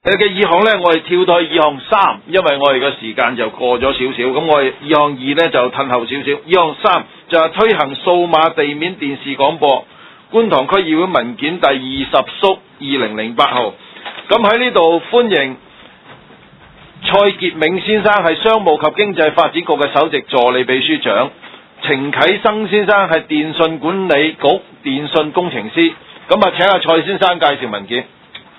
嘅議項呢，我哋跳到去議項3，因為我哋嘅時間就過咗少少，咁我哋議項2呢就褪後少少。議項3就係推行數碼地面電視廣播，觀塘區議會文件第20/2008號。咁喺呢度歡迎蔡傑銘先生係商務及經濟發展局嘅首席助理秘書長，程啟生先生係電信管理局電信工程師。咁啊，請阿蔡先生介紹文件。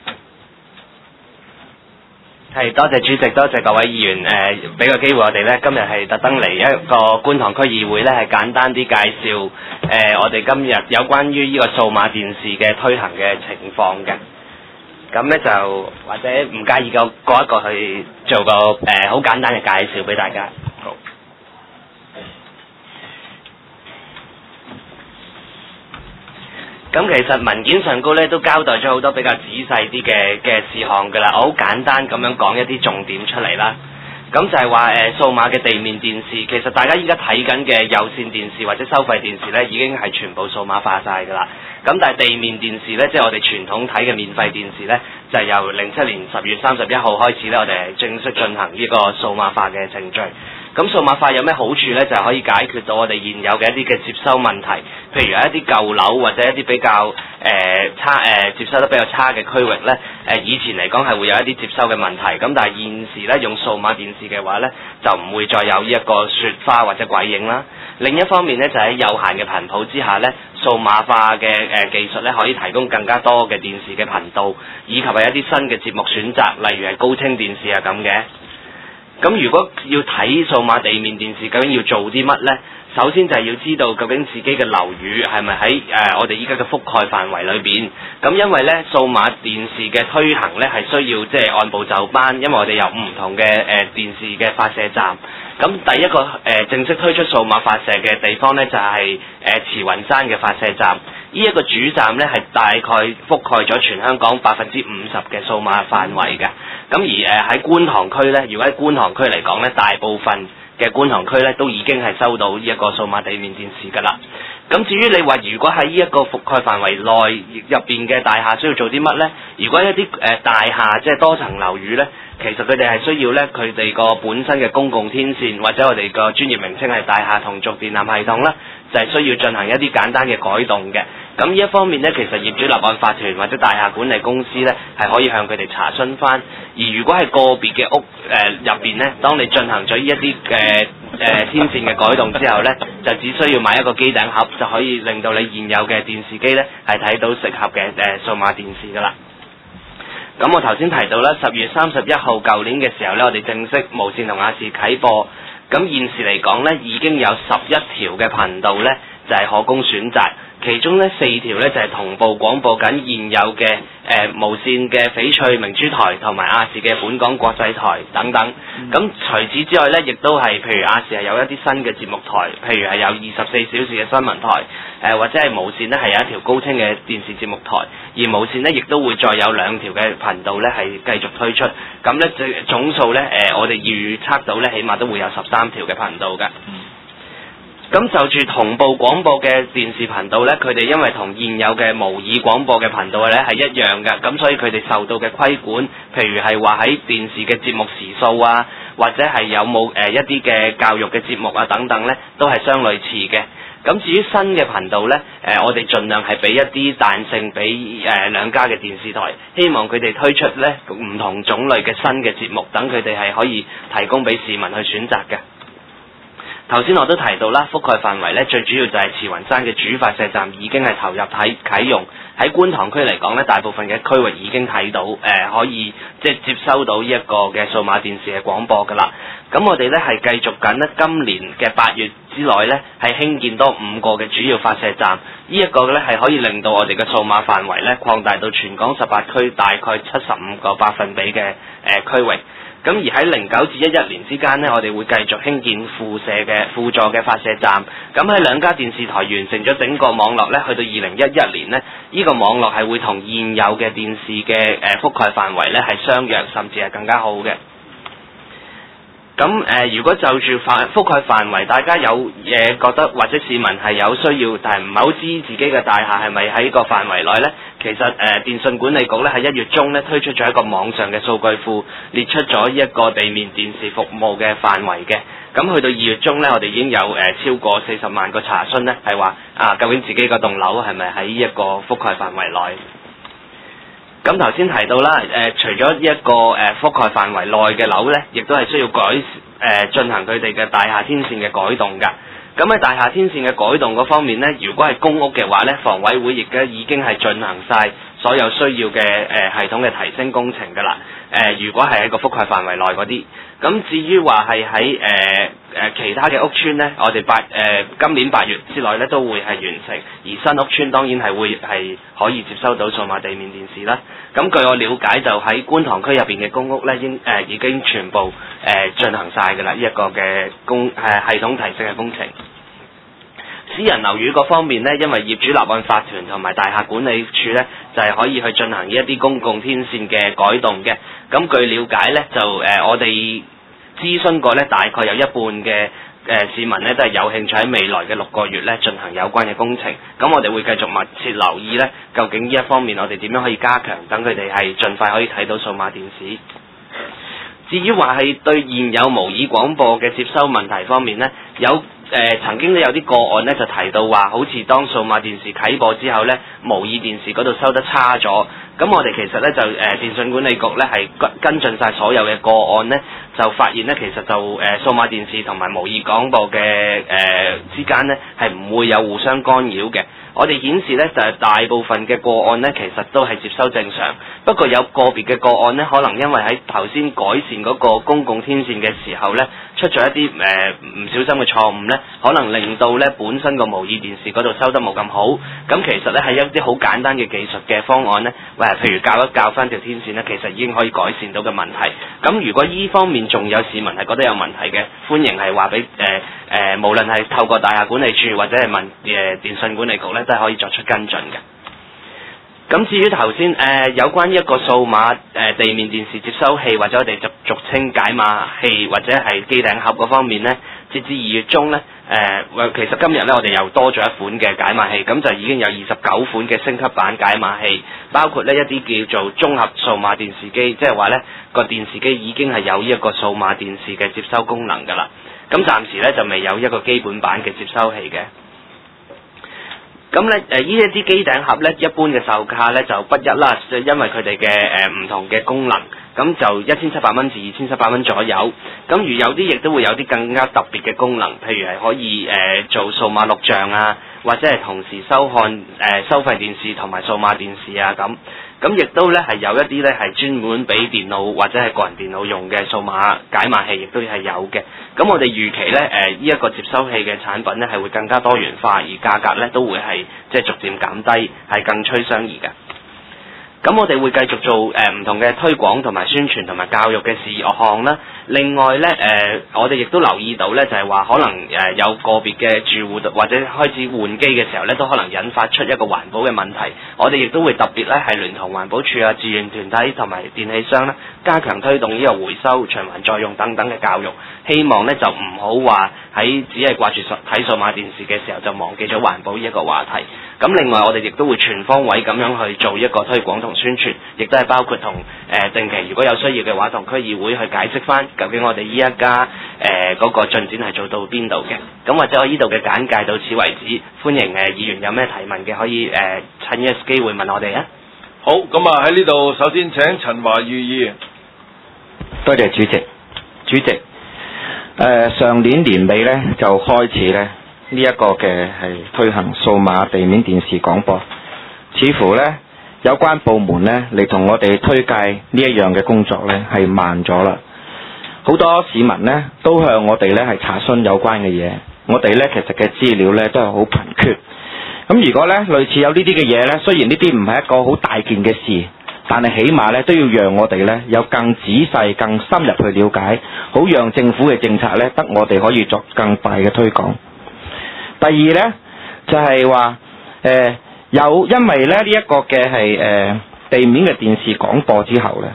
係，多謝主席，多謝各位議員俾個機會我哋呢，今日係特登嚟一個觀塘區議會呢，係簡單啲介紹我哋今日有關於呢個數碼電視嘅推行嘅情況嘅。咁呢就或者唔介意過一個去做個好簡單嘅介紹俾大家。好。咁其實文件上高咧都交代咗好多比較仔細啲嘅事項㗎啦，我好簡單咁樣講一啲重點出嚟啦。咁就係話數碼嘅地面電視，其實大家依家睇緊嘅有線電視或者收費電視咧，已經係全部數碼化晒㗎啦。咁但係地面電視咧，即係我哋傳統睇嘅免費電視咧，就係由07年10月31號開始咧，我哋係正式進行呢個數碼化嘅程序。咁數碼化有咩好處呢？就係可以解決到我哋現有嘅一啲嘅接收問題，譬如有一啲舊樓或者一啲比較接收得比較差嘅區域呢，以前嚟講係會有一啲接收嘅問題，咁但係現時呢，用數碼電視嘅話呢，就唔會再有呢一個雪花或者鬼影啦。另一方面呢，就喺有限嘅頻譜之下呢，數碼化嘅技術呢，可以提供更加多嘅電視嘅頻道，以及係一啲新嘅節目選擇，例如係高清電視啊咁嘅。咁如果要睇數碼地面電視，究竟要做啲乜呢？首先就係要知道究竟自己嘅樓宇係咪喺我哋依家嘅覆蓋範圍裏邊。咁因為呢，數碼電視嘅推行呢係需要即係按部就班，因為我哋有唔同嘅電視嘅發射站。咁第一個正式推出數碼發射嘅地方呢，就係慈雲山嘅發射站。呢一個主站呢，係大概覆蓋咗全香港50%嘅數碼範圍嘅。咁而喺觀塘區呢，如果喺觀塘區嚟講呢，大部分嘅觀塘區呢都已經係收到呢一個數碼地面電視㗎啦。咁至於你話如果喺呢一個覆蓋範圍內入邊嘅大廈需要做啲乜呢？如果一啲大廈即係多層樓宇呢，其實佢哋係需要呢，佢哋個本身嘅公共天線或者我哋個專業名稱係大廈同軸電纜系統啦，就係需要進行一啲簡單嘅改動嘅。咁呢一方面呢，其實業主立案法團或者大廈管理公司呢，係可以向佢哋查詢翻。而如果係個別嘅屋入邊呢，當你進行咗呢一啲天線嘅改動之後呢，就只需要買一個機頂盒，就可以令到你現有嘅電視機呢係睇到適合嘅數碼電視噶啦。咁我頭先提到啦，10月31號舊年嘅時候呢，我哋正式無線同亞視啟播。咁現時嚟講呢，已經有11條嘅頻道呢，就係可供選擇。其中呢4條呢，就係同步廣播緊現有嘅無線嘅翡翠明珠台同埋亞視嘅本港國際台等等。咁除此之外呢，亦都係譬如亞視係有一啲新嘅節目台，譬如係有24小時嘅新聞台，或者係無線呢係有一條高清嘅電視節目台，而無線呢亦都會再有2條嘅頻道呢係繼續推出。咁呢總數呢，我哋預測到呢，起碼都會有13條嘅頻道㗎。咁就住同步廣播嘅電視頻道呢，佢哋因為同現有嘅模擬廣播嘅頻道呢係一樣嘅，咁所以佢哋受到嘅規管，譬如係話喺電視嘅節目時數啊，或者係有冇一啲嘅教育嘅節目啊等等呢，都係相類似嘅。咁至於新嘅頻道呢，我哋盡量係俾一啲彈性俾兩家嘅電視台，希望佢哋推出呢唔同種類嘅新嘅節目，等佢哋係可以提供俾市民去選擇嘅。頭先我都提到啦，覆蓋範圍呢最主要就係慈雲山嘅主發射站已經係投入啟用。喺觀塘區嚟講呢，大部分嘅區域已經睇到可以即係接收到呢一個嘅數碼電視嘅廣播㗎啦。咁我哋呢係繼續緊呢，今年嘅8月之內呢係興建多5個嘅主要發射站。呢一個呢係可以令到我哋嘅數碼範圍呢擴大到全港18區，大概75%嘅區域。咁而喺09至11年之間呢，我哋會繼續興建輔助嘅發射站。咁喺兩家電視台完成咗整個網絡呢，去到2011年呢，呢個網絡係會同現有嘅電視嘅覆蓋範圍呢係相若，甚至係更加好嘅。 咁如果就住覆蓋範圍，大家有嘢覺得或者市民係有需要，但係唔係好知自己嘅大廈係咪喺個範圍內呢？其實電信管理局咧喺1月中咧推出咗一個網上嘅數據庫，列出咗一個地面電視服務嘅範圍嘅。咁去到2月中咧，我哋已經有超過40萬個查詢咧，係話究竟自己個棟樓係咪喺一個覆蓋範圍內？咁頭先提到啦，除咗呢一個覆蓋範圍內嘅樓呢，亦都係需要進行佢哋嘅大廈天線嘅改動㗎。咁喺大廈天線嘅改動嗰方面呢，如果係公屋嘅話呢，房委會亦都已經係進行晒所有需要嘅系統嘅提升工程㗎啦。如果係喺個覆蓋範圍內嗰啲，咁至於話係喺其他嘅屋邨呢，我哋今年8月之內呢都會係完成，而新屋邨當然係可以接收到數碼地面電視啦。咁據我了解，就喺觀塘區入邊嘅公屋呢，已經全部進行晒㗎啦，呢一個嘅系統提升嘅工程。私人樓宇嗰方面呢，因為業主立案法團同埋大廈管理處呢，就係可以去進行一啲公共天線嘅改動嘅。咁據了解呢，就我哋諮詢過呢，大概有一半嘅市民呢，都係有興趣喺未來嘅6個月呢進行有關嘅工程。咁我哋會繼續密切留意呢，究竟呢一方面我哋點樣可以加強，等佢哋係盡快可以睇到數碼電視。至於話係對現有模擬廣播嘅接收問題方面呢，曾經都有啲個案呢，就提到話，好似當數碼電視啟播之後呢，模擬電視嗰度收得差咗。咁我哋其實呢，就電信管理局呢，係跟進晒所有嘅個案呢，就發現呢，其實就數碼電視同埋模擬廣播嘅之間呢，係唔會有互相干擾嘅。我哋顯示呢，就係大部分嘅個案呢，其實都係接收正常，不過有個別嘅個案呢，可能因為喺頭先改善嗰個公共天線嘅時候呢，出咗一啲唔小心嘅錯誤呢，可能令到呢本身個模擬電視嗰度收得冇咁好。咁其實呢，係一啲好簡單嘅技術嘅方案呢，譬如校一校翻條天線呢，其實已經可以改善到嘅問題。咁如果依方面仲有市民係覺得有問題嘅，歡迎係話俾無論係透過大廈管理處或者係問電信管理局呢，都係可以作出跟進嘅。咁至於頭先有關一個數碼地面電視接收器，或者我哋俗稱解碼器或者係機頂盒嗰方面呢，截至2月中呢，其實今日呢，我哋又多咗一款嘅解碼器，咁就已經有29款嘅升級版解碼器，包括呢一啲叫做綜合數碼電視機，即係話呢個電視機已經係有呢一個數碼電視嘅接收功能㗎啦。咁暫時呢，就未有一個基本版嘅接收器嘅。咁咧呢一啲機頂盒咧，一般嘅售價咧就不一啦，就因為佢哋嘅唔同嘅功能，咁就1700蚊至2700蚊左右。咁如有啲亦都會有啲更加特別嘅功能，譬如係可以做數碼錄像啊，或者係同時收看收費電視同埋數碼電視啊咁。咁亦都咧係有一啲咧係專門俾電腦或者係個人電腦用嘅數碼解碼器，亦都係有嘅。咁我哋預期咧呢一個接收器嘅產品咧係會更加多元化，而價格咧都會係即係逐漸減低，係更趨相宜嘅。咁我哋會繼續做唔同嘅推廣同埋宣傳同埋教育嘅事項啦。另外呢，我哋亦都留意到呢，就係話可能有個別嘅住戶或者開始換機嘅時候呢，都可能引發出一個環保嘅問題。我哋亦都會特別呢，係聯同環保署啊、志願團體同埋電器商呢，加強推動呢個回收、循環再用等等嘅教育。希望呢，就唔好話喺只係掛住睇數碼電視嘅時候就忘記咗環保呢一個話題。咁另外我哋亦都會全方位咁樣去做一個推廣同宣傳，亦都係包括同定期如果有需要嘅話，同區議會去解釋翻究竟我哋依一家嗰個進展係做到邊度嘅。咁或者我呢度嘅簡介到此為止，歡迎議員有咩提問嘅可以趁呢個機會問我哋啊。 好，咁啊喺呢度首先請陳華宇議員。 多謝主席。主席，上年年尾呢，就開始呢一個嘅係推行數碼地面電視廣播，似乎呢有關部門呢嚟同我哋推介呢一樣嘅工作呢係慢咗啦。好多市民呢都向我哋呢係查詢有關嘅嘢，我哋呢其實嘅資料呢都係好貧缺。咁如果呢類似有呢啲嘅嘢呢，雖然呢啲唔係一個好大件嘅事，但係起碼呢都要讓我哋呢有更仔細、更深入去了解，好讓政府嘅政策呢得我哋可以作更大嘅推廣。第二呢，就係話因為呢一個嘅係地面嘅電視廣播之後呢，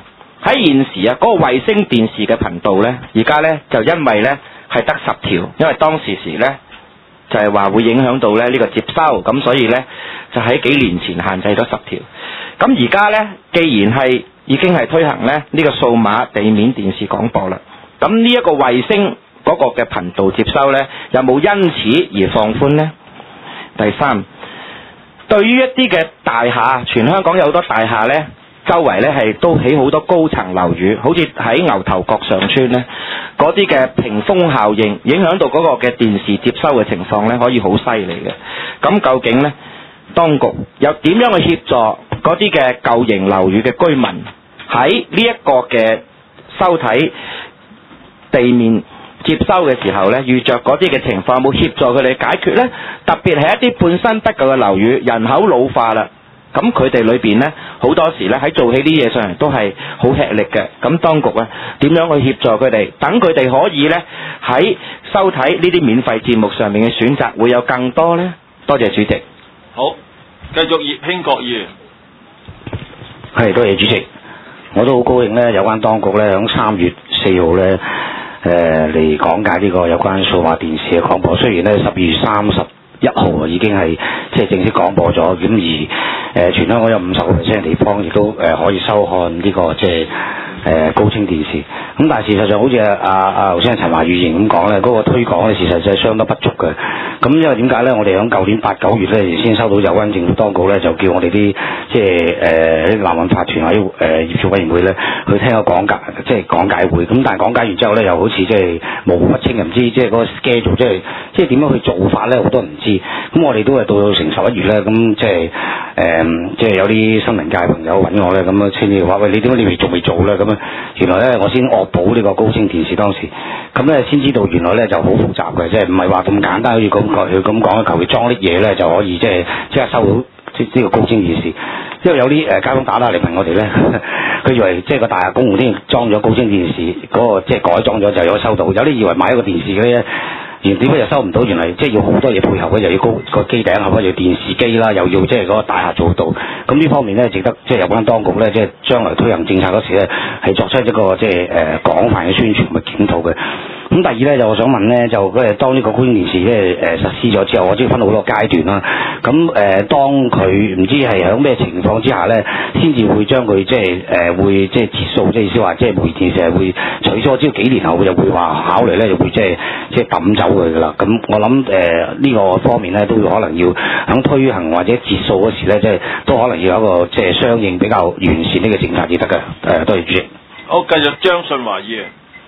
喺現時啊，嗰個衛星電視嘅頻道呢，而家呢就因為呢係得10條，因為當時呢就係話會影響到呢個接收，咁所以呢就喺幾年前限制咗10條。咁而家呢，既然係已經係推行呢個數碼地面電視廣播啦，咁呢一個衛星嗰個嘅頻道接收呢，有冇因此而放寬呢？第三，對於一啲嘅大廈，全香港有好多大廈呢，周圍呢係都起好多高層樓宇，好似喺牛頭角上村呢，嗰啲嘅屏風效應影響到嗰個嘅電視接收嘅情況呢，可以好犀利嘅。咁究竟呢，當局又點樣去協助嗰啲嘅舊型樓宇嘅居民喺呢一個嘅收睇地面接收嘅時候呢，遇着嗰啲嘅情況，有冇協助佢哋解決呢？特別係一啲半新不舊嘅樓宇，人口老化啦，咁佢哋裏邊呢，好多時呢喺做起啲嘢上嚟都係好吃力嘅。咁當局呢點樣去協助佢哋，等佢哋可以呢喺收睇呢啲免費節目上面嘅選擇會有更多呢？多謝主席。 好，繼續葉興國議員。 係，多謝主席。我都好高興呢，有關當局呢響3月4號呢嚟講解呢個有關數碼電視嘅廣播。雖然呢12月31號已經係即係正式廣播咗，咁而全香港有50% 嘅地方亦都可以收看呢個即係高清電視。咁但係事實上好似頭先陳華宇議員咁講呢，嗰個推廣呢事實上係相當不足嘅。咁因為點解呢？我哋響舊年8、9月呢先收到有關政府當局呢，就叫我哋啲即係啲南運法團或者業主委員會呢去聽個講解會。咁但係講解完之後呢，又好似即係模糊不清，又唔知即係嗰個 schedule 即係點樣去做法呢？好多人唔知。咁我哋都係到成11月呢，咁即係有啲新聞界朋友揾我呢，咁樣先至話喂，你點解你仲未做呢？咁原來呢，我先惡補呢個高清電視當時，咁呢先知道原來呢就好複雜嘅，即係唔係話咁簡單，好似佢咁講，求其裝啲嘢呢就可以即刻收到呢個高清電視。因為有啲街坊打嚟問我哋呢，佢以為即係個大廈公戶先裝咗高清電視，嗰個即係改裝咗就有收到，有啲以為買一個電視嗰啲。點解又收唔到？原來即係要好多嘢配合嘅，又要高個機頂盒，又要電視機啦，又要即係嗰個大廈做到。咁呢方面呢，值得即係有關當局呢，即係將來推行政策嗰時呢，係作出一個即係廣泛嘅宣傳同埋檢討嘅。咁第二呢，就我想問呢，就當呢個高清電視咧實施咗之後，我知分好多階段啦。咁當佢唔知係喺咩情況之下呢，先至會將佢即係會即係截數，即係意思話即係煤電視係會取消，只要幾年後就會話考慮呢，就會即係抌走佢噶啦。咁我諗呢個方面呢，都可能要喺推行或者截數嗰時呢，即係都可能要有一個即係相應比較完善呢個政策至得嘅。多謝主席。 好，繼續張信華議員。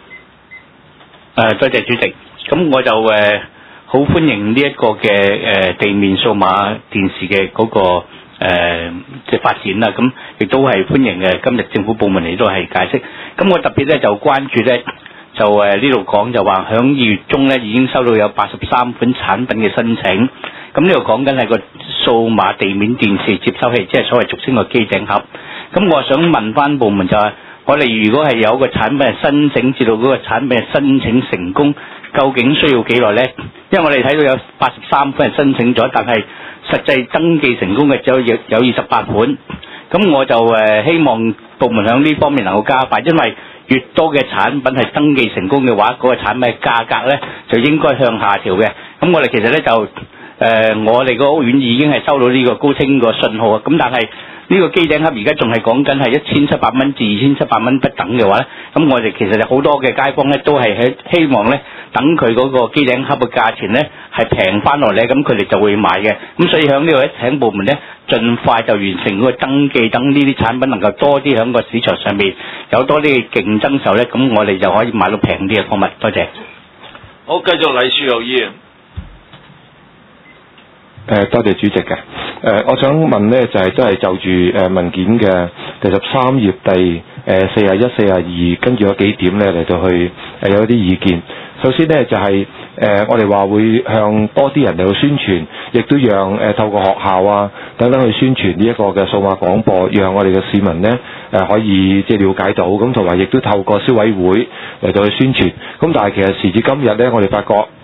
多謝主席。咁我就好歡迎呢一個嘅地面數碼電視嘅嗰個即係發展啦。咁亦都係歡迎嘅。今日政府部門嚟都係解釋。咁我特別咧就關注咧，就呢度講就話響2月中咧已經收到有83款產品嘅申請。咁呢度講緊係個數碼地面電視接收器，即係所謂俗稱個機頂盒。咁我想問翻部門就係，我哋如果係有個產品係申請至到嗰個產品係申請成功，究竟需要幾耐呢？因為我哋睇到有83款係申請咗，但係實際登記成功嘅只有28款。咁我就希望部門喺呢方面能夠加快，因為越多嘅產品係登記成功嘅話，嗰個產品嘅價格呢就應該向下調嘅。咁我哋其實呢就我哋個屋苑已經係收到呢個高清個信號啊，咁但係呢個機頂盒而家仲係講緊係1700蚊至2700蚊不等嘅話咧，咁我哋其實好多嘅街坊咧都係希望咧等佢嗰個機頂盒嘅價錢咧係平翻落嚟，咁佢哋就會買嘅。咁所以喺呢度咧請部門咧盡快就完成嗰個登記，等呢啲產品能夠多啲喺個市場上面有多啲嘅競爭時候咧，咁我哋就可以買到平啲嘅貨物。多謝。 好，繼續黎樹豪議員。 多謝主席嘅。我想問呢，就係都係就住文件嘅第13頁第41、42，跟住有幾點呢嚟到去有一啲意見。首先呢，就係我哋話會向多啲人嚟到宣傳，亦都讓透過學校啊等等去宣傳呢一個嘅數碼廣播，讓我哋嘅市民呢可以即係了解到，咁同埋亦都透過消委會嚟到去宣傳。咁但係其實時至今日呢，我哋發覺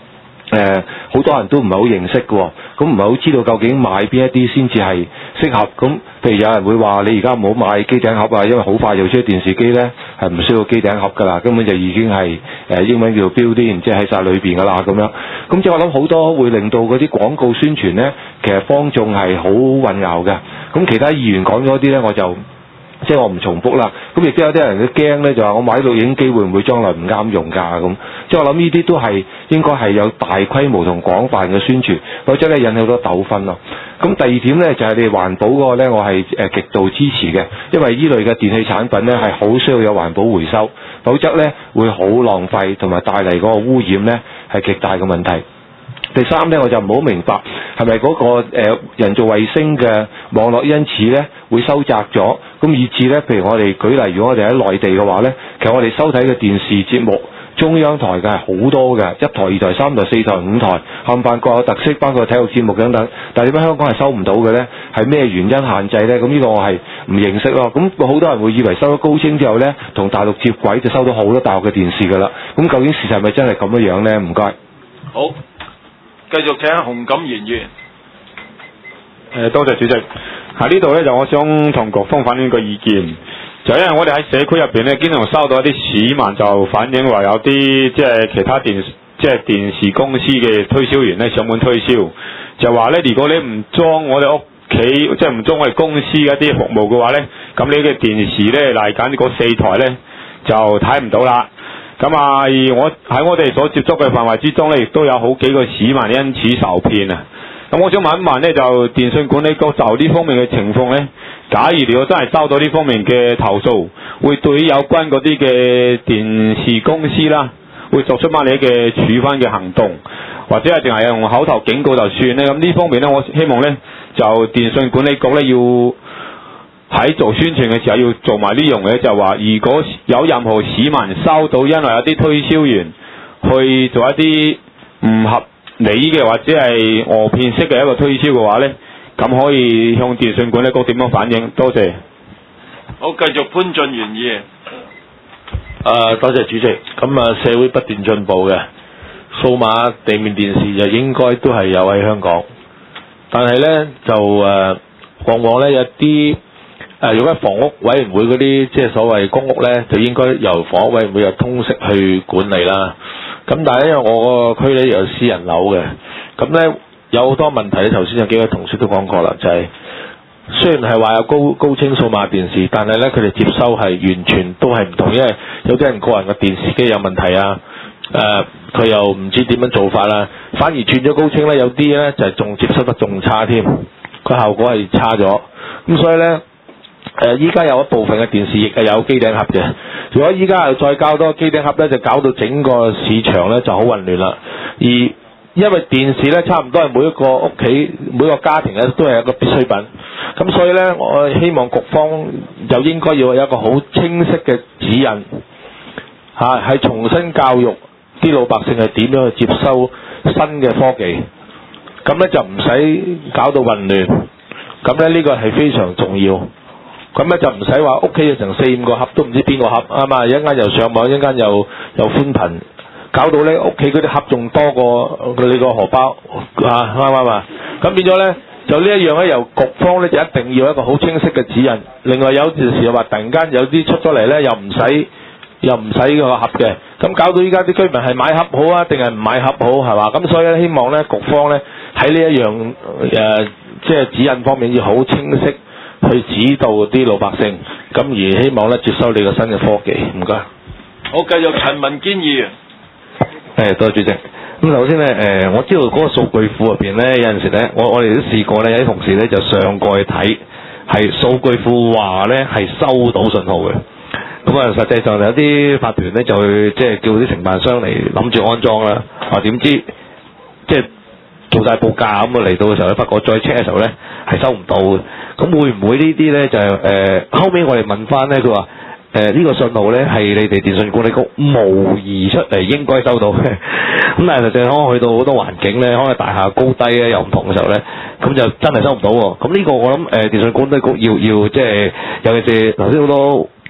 好多人都唔係好認識嘅，咁唔係好知道究竟買邊一啲先至係適合。咁譬如有人會話你而家唔好買機頂盒啊，因為好快就出電視機呢係唔需要機頂盒㗎啦，根本就已經係英文叫 built-in，即係喺晒裏邊㗎啦咁樣。咁即係我諗好多會令到嗰啲廣告宣傳呢，其實方眾係好混淆嘅。咁其他議員講咗啲呢，我就即係我唔重複啦。咁亦都有啲人都驚呢，就話我買錄影機會唔會將來唔啱用㗎咁。即係我諗呢啲都係應該係有大規模同廣泛嘅宣傳，否則咧引起好多糾紛咯。咁第二點呢，就係你環保嗰個呢，我係極度支持嘅，因為呢類嘅電器產品呢係好需要有環保回收，否則呢會好浪費同埋帶嚟嗰個污染呢係極大嘅問題。第三呢，我就唔好明白係咪嗰個人造衛星嘅網絡因此呢會收窄咗，咁以至呢，譬如我哋舉例，如果我哋喺內地嘅話呢，其實我哋收睇嘅電視節目中央台嘅係好多嘅，一台、二台、三台、四台、五台，冚唪唥各有特色，包括體育節目等等。但係點解香港係收唔到嘅呢？係咩原因限制呢？咁呢個我係唔認識咯。咁好多人會以為收咗高清之後呢，同大陸接軌就收到好多大陸嘅電視㗎啦。咁究竟事實係咪真係咁樣呢？唔該。 好，繼續請洪錦賢議員。 多謝主席。喺呢度呢，就我想同局方反映個意見。就因為我哋喺社區入邊咧，經常收到一啲市民就反映話有啲即係其他電視公司嘅推銷員咧上門推銷，就話咧如果你唔裝我哋屋企即係唔裝我哋公司嘅一啲服務嘅話咧，咁你嘅電視咧嚟緊嗰4台咧就睇唔到啦。咁啊，而我哋所接觸嘅範圍之中咧，亦都有好幾個市民因此受騙啊。咁我想問一問咧，就電信管理局就呢方面嘅情況咧，假如你果真係收到呢方面嘅投訴，會對於有關嗰啲嘅電視公司啦，會作出乜嘢嘅處分嘅行動，或者係淨係用口頭警告就算咧？咁呢方面咧，我希望咧就電信管理局咧要喺做宣傳嘅時候要做埋呢樣嘢，就話如果有任何市民收到因為有啲推銷員去做一啲唔合理嘅或者係訛騙式嘅一個推銷嘅話咧，咁可以向電信管理局點樣反映？多謝。 好，繼續潘俊源議員。 多謝主席。咁社會不斷進步嘅，數碼地面電視就應該都係有喺香港，但係呢，就往往呢有啲如果房屋委員會嗰啲即係所謂公屋呢，就應該由房屋委員會有通識去管理啦。咁但係因為我個區呢有私人樓嘅，咁呢有好多問題咧。頭先有幾位同事都講過啦，就係雖然係話有高清數碼電視，但係呢，佢哋接收係完全都係唔同，因為有啲人個人嘅電視機有問題啊，佢又唔知點樣做法啦，反而轉咗高清呢，有啲呢就係仲接收得仲差添，個效果係差咗。咁所以呢，依家有一部分嘅電視亦係有機頂盒嘅。如果依家又再交多機頂盒呢，就搞到整個市場呢就好混亂啦。而因為電視呢，差唔多係每一個屋企每個家庭呢都係一個必需品，咁所以呢，我希望局方就應該要有一個好清晰嘅指引，係重新教育啲老百姓係點樣去接收新嘅科技，咁呢就唔使搞到混亂。咁呢個係非常重要。咁呢就唔使話屋企有成4-5個盒都唔知邊個盒啊嘛，一間又上網，一間又寬頻。搞到咧屋企嗰啲盒仲多過你個荷包啊，啱唔啱啊？咁變咗咧，就呢一樣咧，由局方咧就一定要一個好清晰嘅指引。另外有陣時又話突然間有啲出咗嚟咧，又唔使個盒嘅，咁搞到依家啲居民係買盒好啊，定係唔買盒好係嘛？咁所以咧，希望咧局方咧喺呢一樣即係指引方面要好清晰去指導啲老百姓，咁而希望咧接收你個新嘅科技。唔該。 好，繼續陳文堅議員。 多謝主席。咁首先咧，我知道嗰個數據庫入邊咧，有陣時咧，我哋都試過咧，有啲同事咧就上過去睇，係數據庫話咧係收到信號嘅。咁啊，實際上有啲法團咧就去即係叫啲承辦商嚟諗住安裝啦，點知即係做大報價咁啊嚟到嘅時候咧，不過再 check 嘅時候咧係收唔到嘅。咁會唔會呢啲咧就後尾我哋問翻咧，佢話呢個信號咧係你哋電信管理局模擬出嚟應該收到嘅。咁但係實際可能去到好多環境咧，可能大廈高低咧又唔同嘅時候咧，咁就真係收唔到喎。咁呢個我諗電信管理局要即係尤其是頭先好多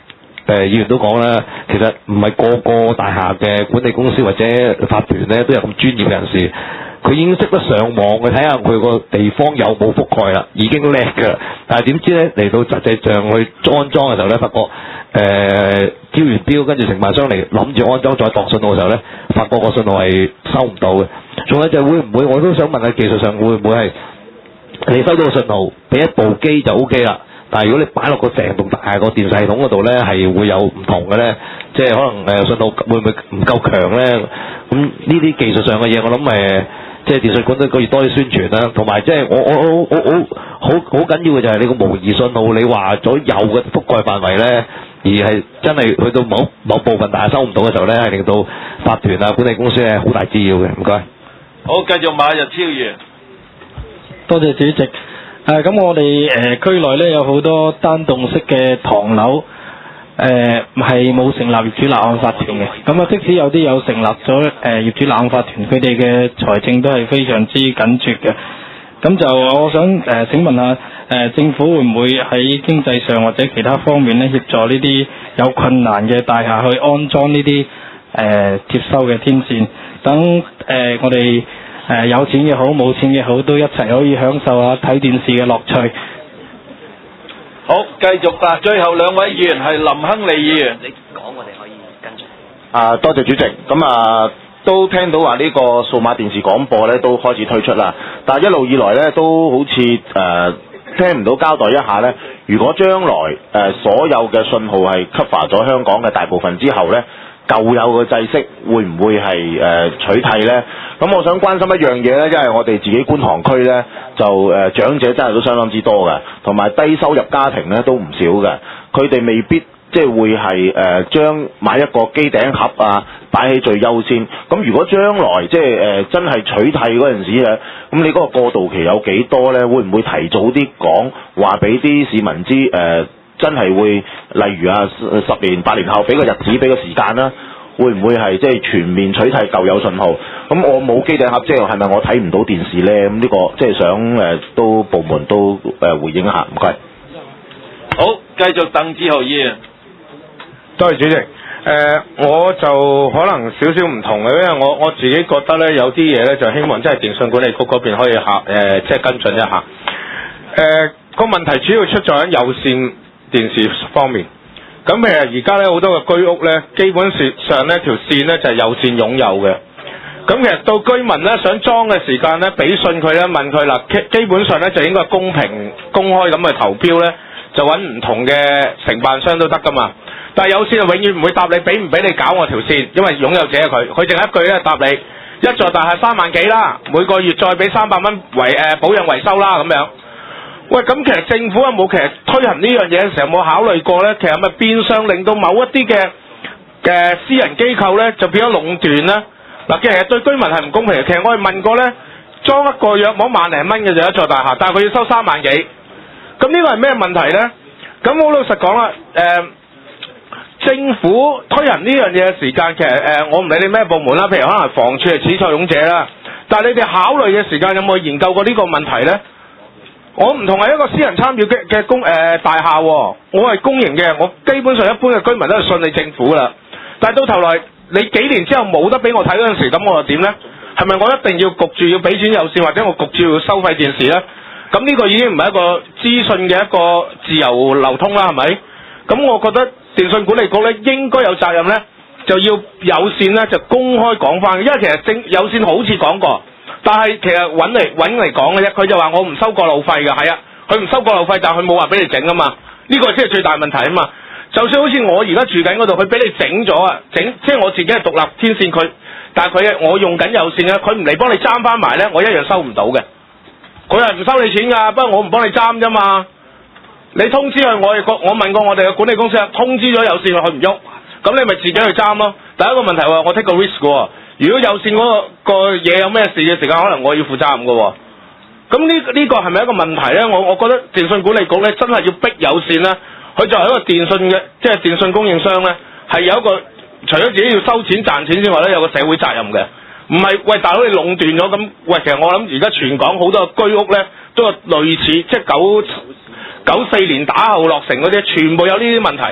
議員都講啦，其實唔係個個大廈嘅管理公司或者法團咧都有咁專業嘅人士。佢已經識得上網去睇下佢個地方有冇覆蓋啦，已經叻㗎。但係點知咧嚟到實際上去安裝嘅時候咧，發覺招完標跟住承辦商嚟諗住安裝再度信號嘅時候咧，發覺個信號係收唔到嘅。仲有就會唔會我都想問下技術上會唔會係你收到個信號俾一部機就 OK 啦？但係如果你擺落個成棟大廈個電視系統嗰度咧，係會有唔同嘅咧，即係可能信號會唔會唔夠強咧？咁呢啲技術上嘅嘢，我諗即係電信管都可以多啲宣傳啦，同埋即係我好緊要嘅就係你個模擬信號，你話咗有嘅覆蓋範圍咧，而係真係去到某部分大廈收唔到嘅時候咧，係令到法團啊管理公司咧好大滋擾嘅。唔該。 好，繼續馬日超議員。 多謝主席。咁我哋區內咧有好多單棟式嘅唐樓，係冇成立業主立案法團嘅。咁啊，即使有啲有成立咗業主立案法團，佢哋嘅財政都係非常之緊絀嘅。咁就我想請問下政府會唔會喺經濟上或者其他方面咧協助呢啲有困難嘅大廈去安裝呢啲接收嘅天線，等我哋有錢嘅好冇錢嘅好都一齊可以享受下睇電視嘅樂趣。 好，繼續啦。最後兩位議員係林亨利議員。 你講我哋可以跟進。 多謝主席。咁都聽到話呢個數碼電視廣播咧都開始推出啦，但係一路以來咧都好似聽唔到交代一下咧。如果將來所有嘅信號係 cover 咗香港嘅大部分之後咧，舊有嘅制式會唔會係取締呢？咁我想關心一樣嘢呢，因為我哋自己觀塘區呢，就長者真係都相當之多嘅，同埋低收入家庭呢都唔少嘅，佢哋未必即係會係將買一個機頂盒啊擺喺最優先。咁如果將來即係真係取締嗰陣時咧，咁你嗰個過渡期有幾多呢？會唔會提早啲講話俾啲市民知真係會，例如10年、8年後俾個日子、俾個時間啦，會唔會係即係全面取締舊有信號？咁我冇機頂盒，即係係咪我睇唔到電視呢？咁呢個即係想都部門都回應一下，唔該。 好，繼續鄧志豪議員。 多謝主席。我就可能少少唔同嘅，因為我自己覺得呢，有啲嘢呢，就希望即係電信管理局嗰邊可以即係跟進一下。個問題主要出在喺有線電視方面，咁譬如而家咧好多嘅居屋咧，基本上呢條線咧就係有線擁有嘅。咁其實到居民咧想裝嘅時間咧，俾信佢咧問佢啦，基本上咧就應該公平公開咁去投標咧，就揾唔同嘅承辦商都得噶嘛。但係有線就永遠唔會答你俾唔俾你搞我條線，因為擁有者係佢淨係一句咧答你一座大廈3萬幾啦，每個月再俾300蚊保養維修啦咁樣。喂，咁其實政府有冇其實推行呢樣嘢嘅時候有冇考慮過呢？其實係咪變相令到某一啲嘅私人機構呢就變咗壟斷呢？嗱，其實對居民係唔公平嘅。其實我哋問過呢，裝一個約莫1萬零蚊嘅就一座大廈，但係佢要收3萬幾，咁呢個係咩問題呢？咁好老實講啦，政府推行呢樣嘢嘅時間，其實我唔理你咩部門啦，譬如可能房署係始作俑者啦，但係你哋考慮嘅時間有冇研究過呢個問題呢？我唔同係一個私人參與嘅大廈，我係公營嘅，我基本上一般嘅居民都係信你政府啦。但係到頭來你幾年之後冇得俾我睇嗰陣時，咁我又點呢？係咪我一定要焗住要俾錢有線，或者我焗住要收費電視呢？咁呢個已經唔係一個資訊嘅一個自由流通啦，係咪？咁我覺得電信管理局呢應該有責任呢，就要有線呢就公開講翻，因為其實有線好似講過。但係其實揾嚟講嘅啫，佢就話我唔收過路費嘅，係啊，佢唔收過路費，但係佢冇話俾你整啊嘛，呢個先係最大問題啊嘛。就算好似我而家住緊嗰度，佢俾你整咗啊，即係我自己係獨立天線，但係我用緊有線啊，佢唔嚟幫你爭翻埋呢，我一樣收唔到嘅。佢係唔收你錢㗎，不過我唔幫你爭啫嘛。你通知佢，我問過我哋嘅管理公司啊，通知咗有線佢唔喐，咁你咪自己去爭咯。第一個問題話我 take 個 risk 喎。如果有線嗰個嘢有咩事嘅時間，可能我要負責任嘅喎。咁呢個係咪一個問題呢？我覺得電信管理局呢真係要逼有線呢，佢作為一個電信嘅即係電信供應商呢，係有一個除咗自己要收錢賺錢之外呢，有個社會責任嘅。唔係喂大佬你壟斷咗咁，喂其實我諗而家全港好多居屋呢，都有類似即係94年打後落成嗰啲，全部有呢啲問題。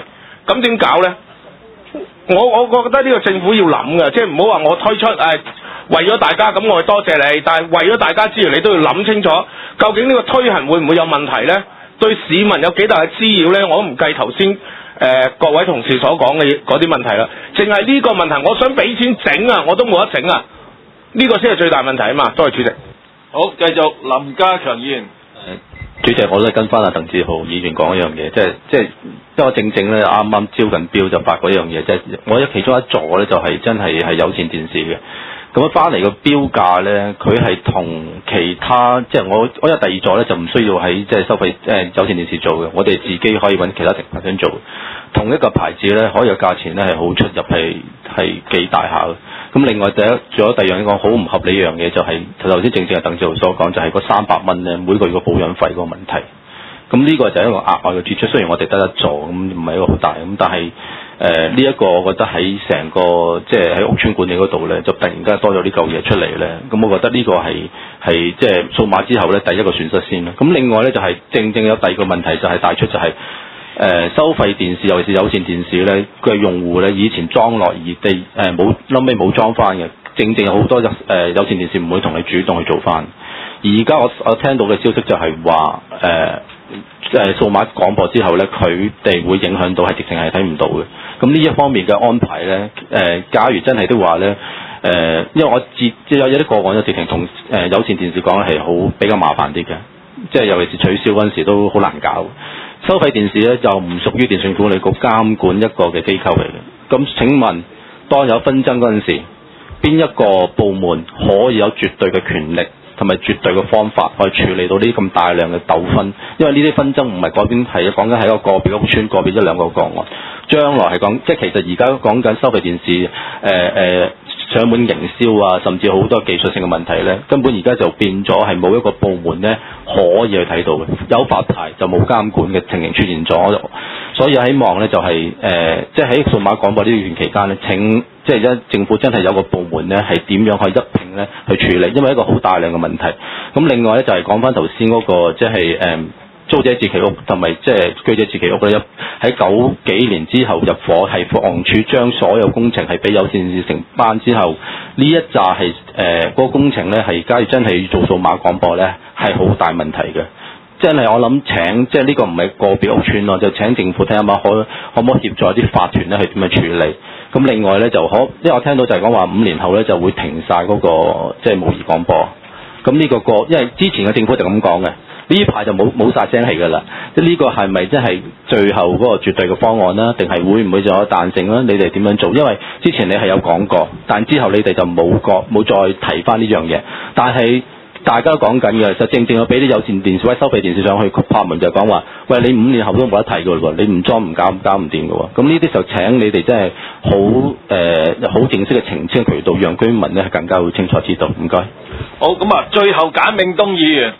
咁點搞呢？我覺得呢個政府要諗嘅，即係唔好話我推出為咗大家，咁我多謝你，但係為咗大家之餘，你都要諗清楚，究竟呢個推行會唔會有問題呢？對市民有幾大嘅滋擾呢？我都唔計頭先各位同事所講嘅嗰啲問題啦，淨係呢個問題，我想俾錢整啊，我都冇得整啊，呢個先係最大問題啊嘛。多謝主席。 好，繼續林家強議員。 主席，我都係跟翻阿鄧志豪議員講一樣嘢，即係因為我正正咧啱啱招緊標就發過一樣嘢，即係我其中一座咧就係真係有線電視嘅。咁樣翻嚟個標價咧，佢係同其他即係我有第二座咧就唔需要喺即係收費有線電視做嘅，我哋自己可以揾其他承辦商做。同一個牌子咧，可以個價錢咧係好出入係幾大下嘅。咁另外仲有第二樣講好唔合理一樣嘢，就係頭先正係鄧志豪所講，就係嗰300蚊咧每個月個保養費嗰個問題。咁呢個就係一個額外嘅支出，雖然我哋得一座，咁唔係一個好大，咁但係呢一個我覺得喺成個即係喺屋邨管理嗰度咧，就突然間多咗呢嚿嘢出嚟咧，咁我覺得呢個係即係數碼之後咧第一個損失先啦。咁另外咧就係正有第二個問題就係帶出就係收費電視，尤其是有線電視咧，佢嘅用戶咧以前裝落異地冇裝翻嘅，正有好多有線電視唔會同你主動去做翻。而家我聽到嘅消息就係話數碼廣播之後咧，佢哋會影響到係直情係睇唔到嘅。咁呢一方面嘅安排咧，假如真係都話咧，因為我即係有啲個案咧，直情同有線電視講係好比較麻煩啲嘅，即係尤其是取消嗰陣時都好難搞。收費電視咧就唔屬於電訊管理局監管一個嘅機構嚟嘅。咁請問，當有紛爭嗰陣時，邊一個部門可以有絕對嘅權力同埋絕對嘅方法去處理到呢啲咁大量嘅糾紛？因為呢啲紛爭唔係嗰邊係講緊係一個個別屋邨個別一兩個個案，將來係講即係其實而家講緊收費電視上門營銷啊，甚至好多技術性嘅問題咧，根本而家就變咗係冇一個部門咧可以去睇到嘅，有發牌就冇監管嘅情形出現咗。所以希望咧就係即係喺數碼廣播呢段期間咧，請即係而政府真係有個部門咧係點樣去一併咧去處理，因為一個好大量嘅問題。咁另外咧就係講翻頭先嗰個即係租者置其屋同埋即係居者置其屋咧，喺90幾年之後入伙，係房署將所有工程係俾有線電視承辦之後，呢一紮係嗰個工程咧係假如真係要做數碼廣播咧係好大問題嘅。真係我諗請即係呢個唔係個別屋邨咯，就請政府睇下可唔可以協助一啲法團咧去點樣處理。咁另外咧就因為我聽到就係講話5年後咧就會停晒嗰個即係模擬廣播。咁呢個因為之前嘅政府就咁講嘅。呢排就冇殺聲氣㗎啦，即係呢個係咪真係最後嗰個絕對嘅方案啦？定係會唔會仲有彈性啦？你哋點樣做？因為之前你係有講過，但之後你哋就冇再提翻呢樣嘢。但係大家都講緊嘅，就正要俾啲有線電視或者收費電視上去拍門就講話，喂，你5年後都冇得睇㗎喎，你唔裝唔搞唔掂㗎喎。咁呢啲就請你哋真係好正式嘅澄清渠道，讓居民咧更加會清楚知道。唔該。 好，咁啊，最後簡明東議員。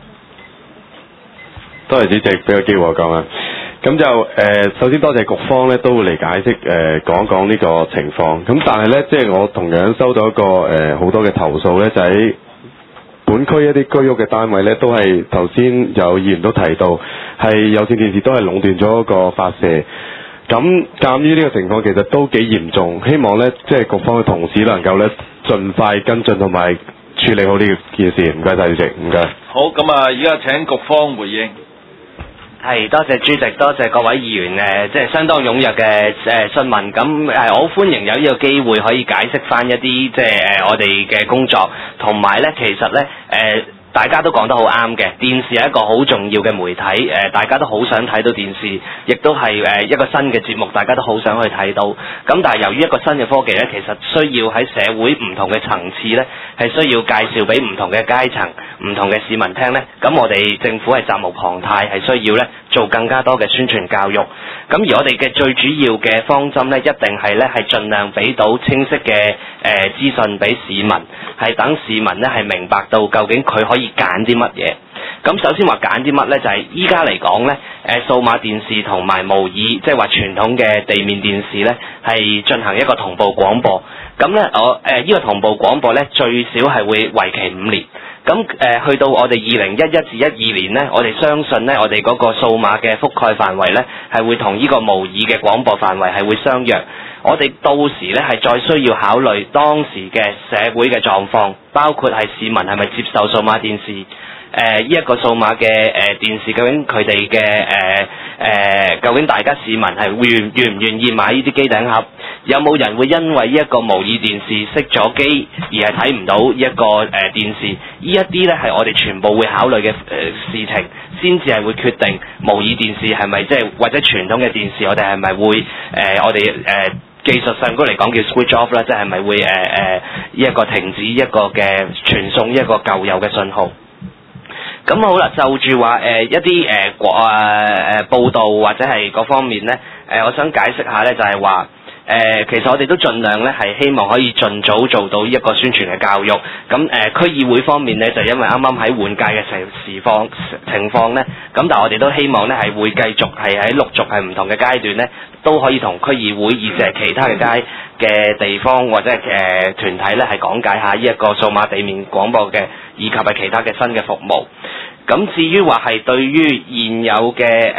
多謝主席俾個機會我講啊，咁就首先多謝局方咧都會嚟解釋講一講呢個情況。咁但係咧，即係我同樣收到一個好多嘅投訴咧，就喺本區一啲居屋嘅單位咧，都係頭先有議員都提到，係有線電視都係壟斷咗一個發射。咁鑑於呢個情況其實都幾嚴重，希望咧即係局方嘅同事能夠咧盡快跟進同埋處理好呢件事。唔該晒主席，唔該。 好，咁啊，而家請局方回應。 係，多謝主席，多謝各位議員即係相當踴躍嘅詢問。咁我好歡迎有呢個機會可以解釋翻一啲即係我哋嘅工作，同埋咧其實咧大家都講得好啱嘅，電視係一個好重要嘅媒體，大家都好想睇到電視，亦都係一個新嘅節目，大家都好想去睇到。咁但係由於一個新嘅科技咧，其實需要喺社會唔同嘅層次咧，係需要介紹俾唔同嘅階層、唔同嘅市民聽咧。咁我哋政府係責無旁貸，係需要咧做更加多嘅宣傳教育。咁而我哋嘅最主要嘅方針咧，一定係咧係盡量俾到清晰嘅資訊俾市民，係等市民咧係明白到究竟佢可以揀啲乜嘢。咁首先話揀啲乜呢？就係依家嚟講呢，數碼電視同埋模擬，即係話傳統嘅地面電視呢，係進行一個同步廣播。咁呢，呢個同步廣播呢，最少係會為期5年。 咁去到我哋2011至12年呢，我哋相信呢，我哋嗰個數碼嘅覆蓋範圍呢，係會同呢個模擬嘅廣播範圍係會相若。我哋到時呢，係再需要考慮當時嘅社會嘅狀況，包括係市民係咪接受數碼電視。呢一個數碼嘅電視，究竟佢哋嘅究竟大家市民係願唔願意買呢啲機頂盒？有冇人會因為呢一個模擬電視熄咗機而係睇唔到呢一個電視？呢一啲呢係我哋全部會考慮嘅事情，先至係會決定模擬電視係咪即係或者傳統嘅電視，我哋係咪會我哋技術上高嚟講叫 switch off 啦，即係咪會呢一個停止一個嘅傳送一個舊有嘅信號？咁好啦，就住話一啲報道或者係嗰方面呢，我想解釋下呢，就係話其實我哋都盡量呢係希望可以盡早做到一個宣傳嘅教育。咁區議會方面呢，就因為啱啱喺換屆嘅情況呢，咁但係我哋都希望呢係會繼續係喺陸續係唔同嘅階段呢，都可以同區議會以至係其他嘅地方或者係團體呢係講解下呢一個數碼地面廣播嘅以及係其他嘅新嘅服務。咁至於話係對於現有嘅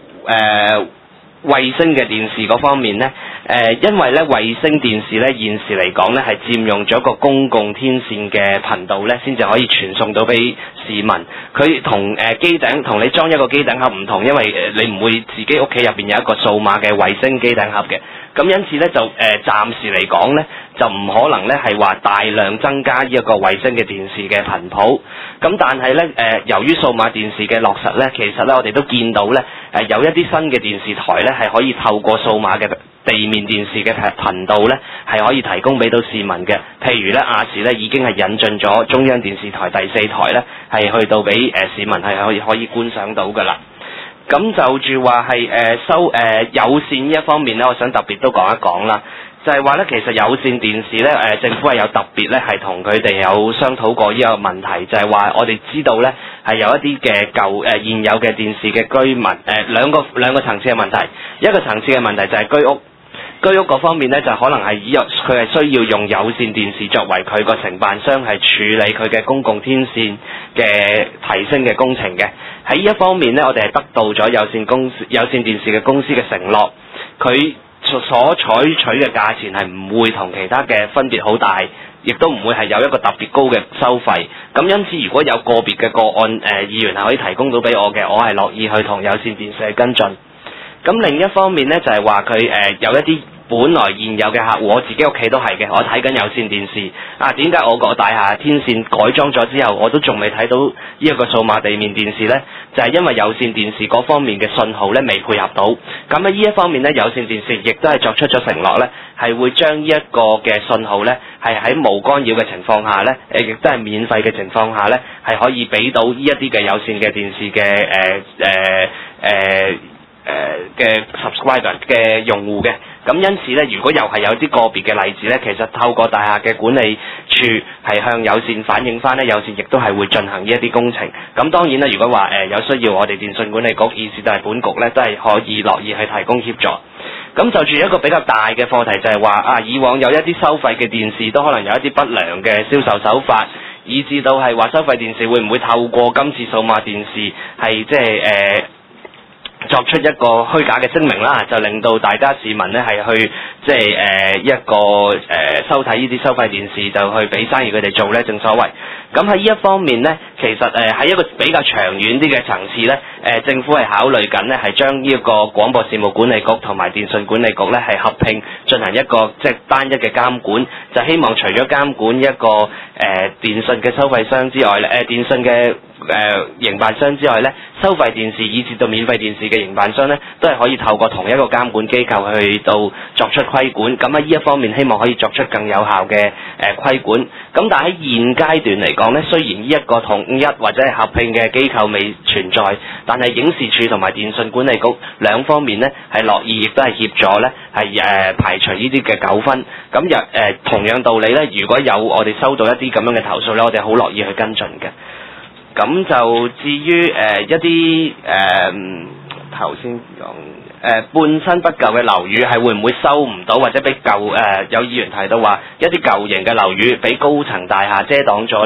衛星嘅電視嗰方面呢，因為呢衛星電視呢現時嚟講呢係佔用咗個公共天線嘅頻道呢先至可以傳送到俾市民。佢同機頂同你裝一個機頂盒唔同，因為你唔會自己屋企入邊有一個數碼嘅衛星機頂盒嘅。咁因此呢，就暫時嚟講呢，就唔可能呢係話大量增加呢一個衛星嘅電視嘅頻譜。咁但係呢，由於數碼電視嘅落實呢，其實呢我哋都見到呢，有一啲新嘅電視台呢係可以透過數碼嘅地面電視嘅頻道呢係可以提供俾到市民嘅。譬如呢，亞視呢已經係引進咗中央電視台第4台呢係去到俾市民係可以觀賞到㗎啦。咁就住話係有線呢一方面呢，我想特別都講一講啦。就係話呢，其實有線電視呢，政府係有特別呢係同佢哋有商討過呢個問題，就係話我哋知道呢係有一啲嘅現有嘅電視嘅居民兩個層次嘅問題。一個層次嘅問題就係居屋嗰方面呢，就可能係佢係需要用有線電視作為佢個承辦商係處理佢嘅公共天線嘅提升嘅工程嘅。喺呢一方面呢，我哋係得到咗有線電視嘅公司嘅承諾，佢所採取嘅價錢係唔會同其他嘅分別好大，亦都唔會係有一個特別高嘅收費。咁因此如果有個別嘅個案議員係可以提供到俾我嘅，我係樂意去同有線電視去跟進。咁另一方面呢，就係話佢有一啲本來現有嘅客戶，我自己屋企都係嘅，我睇緊有線電視點解我個大廈天線改裝咗之後我都仲未睇到呢一個數碼地面電視呢？就係因為有線電視嗰方面嘅信號呢未配合到。咁喺呢一方面呢，有線電視亦都係作出咗承諾呢，係會將呢一個嘅信號呢係喺無干擾嘅情況下呢，亦都係免費嘅情況下呢，係可以俾到呢一啲嘅有線嘅電視嘅 subscriber 嘅用戶嘅。咁因此呢，如果又係有啲個別嘅例子呢，其實透過大廈嘅管理處係向有線反映翻呢，有線亦都係會進行呢一啲工程。咁當然啦，如果話有需要，我哋電訊管理局以至到係本局呢，都係可以樂意去提供協助。咁就住一個比較大嘅課題就係話以往有一啲收費嘅電視都可能有一啲不良嘅銷售手法，以至到係話收費電視會唔會透過今次數碼電視係即係作出一個虛假嘅聲明啦，就令到大家市民呢係去即係一個收睇呢啲收費電視，就去俾生意佢哋做呢，正所謂。咁喺呢一方面呢，其實喺一個比較長遠啲嘅層次呢，政府係考慮緊呢係將呢一個廣播事務管理局同埋電訊管理局呢係合併進行一個即係單一嘅監管，就希望除咗監管一個電訊嘅收費商之外呢，電訊嘅營辦商之外呢，收費電視以至到免費電視嘅營辦商呢，都係可以透過同一個監管機構去到作出規管。咁喺呢一方面，希望可以作出更有效嘅規管。咁但係喺現階段嚟講呢，雖然呢一個統一或者係合併嘅機構未存在，但係影視處同埋電訊管理局兩方面呢，係樂意亦都係協助呢，係排除呢啲嘅糾紛。咁同樣道理呢，如果有我哋收到一啲咁樣嘅投訴呢，我哋好樂意去跟進嘅。咁就至於一啲頭先講半新不舊嘅樓宇係會唔會收唔到，或者俾有議員提到話一啲舊型嘅樓宇俾高層大廈遮擋咗呢？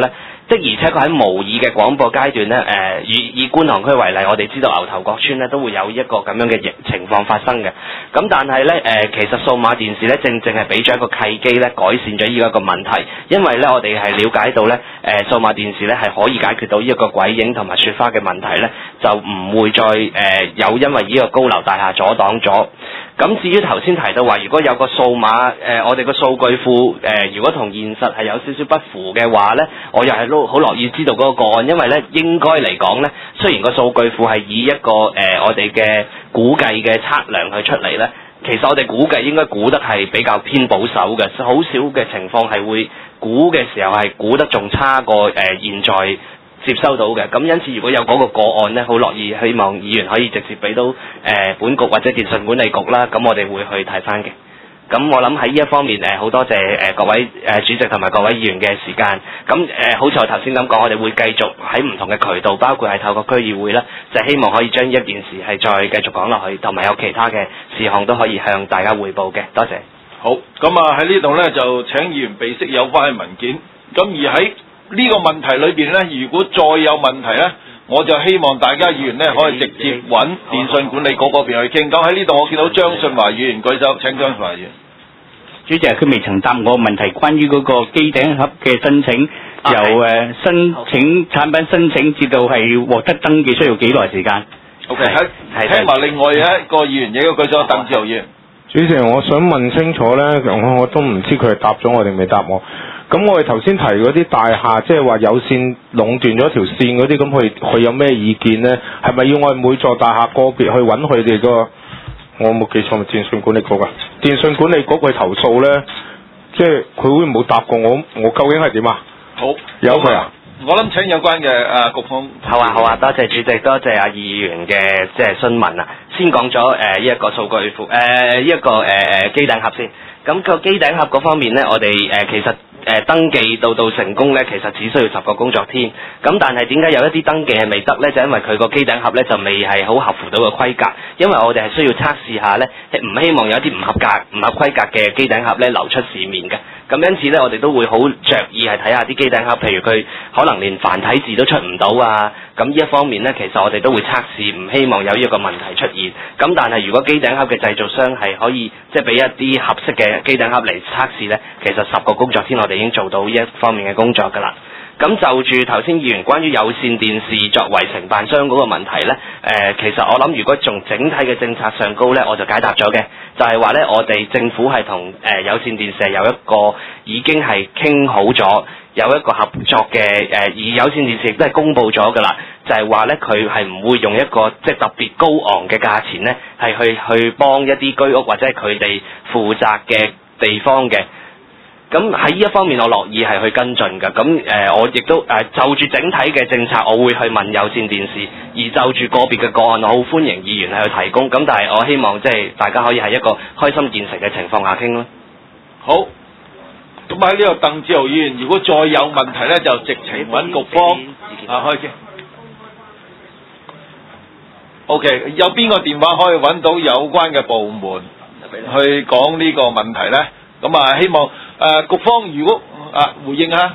的而且確喺模擬嘅廣播階段呢，以觀塘區為例，我哋知道牛頭角村呢都會有一個咁樣嘅情況發生嘅。咁但係呢，其實數碼電視呢，正係俾咗一個契機呢，改善咗呢一個問題。因為呢，我哋係了解到呢，數碼電視呢係可以解決到呢一個鬼影同埋雪花嘅問題呢，就唔會再有因為呢個高樓大廈阻擋咗。咁至於頭先提到話，如果有個數碼我哋個數據庫如果同現實係有少少不符嘅話呢，我又係好樂意知道嗰個個案，因為呢應該嚟講呢，雖然個數據庫係以一個我哋嘅估計嘅測量去出嚟呢，其實我哋估計應該估得係比較偏保守嘅，好少嘅情況係會估嘅時候係估得仲差過現在接收到嘅。咁因此如果有嗰個個案呢，好樂意希望議員可以直接俾到本局或者電訊管理局啦，咁我哋會去睇翻嘅。咁我諗喺呢一方面好多謝各位主席同埋各位議員嘅時間。咁好似我頭先咁講，我哋會繼續喺唔同嘅渠道，包括係透過區議會啦，就希望可以將呢一件事係再繼續講落去，同埋有其他嘅事項都可以向大家匯報嘅。多謝。 好，咁啊喺呢度呢，就請議員備悉有關嘅文件。咁而喺呢個問題裏邊呢，如果再有問題呢，我就希望大家議員呢可以直接揾電訊管理局嗰邊去傾。咁喺呢度我見到張信華議員舉手，請張信華議員。 主席，佢未曾答我問題，關於嗰個機頂盒嘅申請，由申請產品申請至到係獲得登記需要幾耐時間 ？OK，聽埋另外一個議員亦都舉手，鄧志豪議員。 主席，我想問清楚呢，我都唔知佢係答咗我定未答我。咁我哋頭先提嗰啲大廈，即係話有線壟斷咗條線嗰啲，咁佢有咩意見呢？係咪要我哋每座大廈個別去揾佢哋個？我冇記錯，咪電訊管理局啊？電訊管理局去投訴呢，即係佢會冇答過我究竟係點啊？ 好， 有佢啊？ 我諗請有關嘅局方。 好啊，多謝主席，多謝阿議員嘅即係詢問啊。先講咗呢一個數據庫，一個機頂盒先。咁個機頂盒嗰方面呢，我哋其實登記到成功呢，其實只需要10個工作天。咁但係點解有一啲登記係未得呢？就因為佢個機頂盒呢就未係好合乎到個規格，因為我哋係需要測試下呢，唔希望有一啲唔合規格嘅機頂盒呢流出市面嘅。咁因此呢，我哋都會好着意係睇下啲機頂盒，譬如佢可能連繁體字都出唔到啊。咁呢一方面呢，其實我哋都會測試，唔希望有呢個問題出現。咁但係如果機頂盒嘅製造商係可以即係俾一啲合適嘅機頂盒嚟測試呢，其實10個工作天我哋已經做到呢一方面嘅工作㗎啦。咁就住頭先議員關於有線電視作為承辦商嗰個問題呢，其實我諗如果從整體嘅政策上高呢，我就解答咗嘅，就係話呢，我哋政府係同有線電視有一個已經係傾好咗，有一個合作嘅而有線電視亦都係公佈咗㗎啦，就係話呢，佢係唔會用一個即係特別高昂嘅價錢呢，係去幫一啲居屋或者係佢哋負責嘅地方嘅。咁喺呢一方面，我樂意係去跟進㗎。咁我亦都就住整體嘅政策，我會去問有線電視；而就住個別嘅個案，我好歡迎議員係去提供。咁但係我希望即係大家可以喺一個開心見誠嘅情況下傾咯。 好，咁喺呢個鄧志豪議員，如果再有問題呢，就直情揾局方開嘅。OK， 有邊個電話可以揾到有關嘅部門去講呢個問題呢？咁啊，希望局方如果回應下。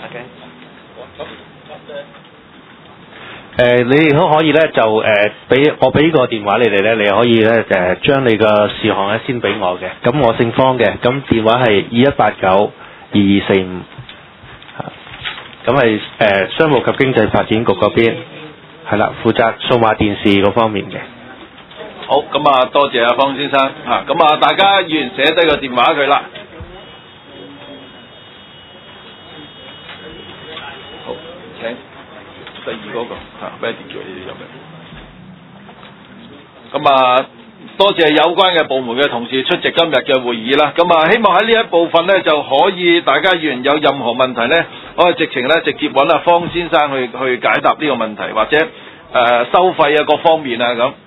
你哋都可以咧就我俾個電話你哋咧，你可以咧將你個事項咧先俾我嘅。咁我姓方嘅，咁電話係21892245，咁係商務及經濟發展局嗰邊係啦，負責數碼電視嗰方面嘅。 好，咁啊，多謝阿方先生咁啊，大家議員寫低個電話佢啦。好，請第二嗰個咩電咗呢啲咁嘅。咁啊，多謝有關嘅部門嘅同事出席今日嘅會議啦。咁啊，希望喺呢一部分呢，就可以大家議員有任何問題呢，可以直情呢直接揾阿方先生去解答呢個問題，或者收費啊各方面啊咁。